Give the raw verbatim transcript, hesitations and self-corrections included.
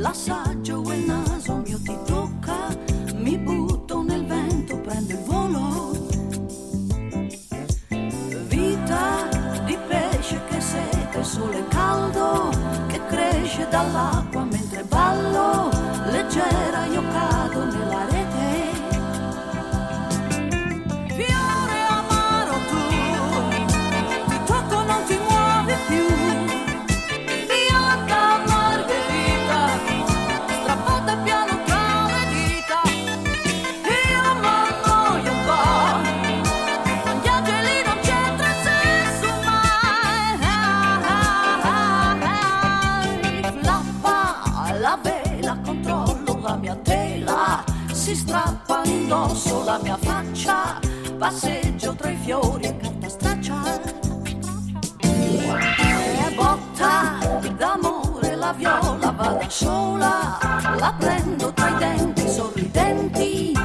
L'assaggio e il naso mio ti tocca, mi butto nel vento, prendo il volo. Vita di pesce che secca, il sole caldo che cresce dall'acqua mentre ballo, leggera io cado nella rete. Fiore amaro tu, ti tocco non ti muovi più. Bianca margherita, strappata piano tra le dita. Io m'annoio qua, gli angeli non c'entra il senso mai. Flappa la vela, controllo la mia tela, si strappa indosso la mia faccia, passeggio tra i fiori e carta straccia. E botta d'amore la viola va da sola, la prendo tra i denti sorridenti,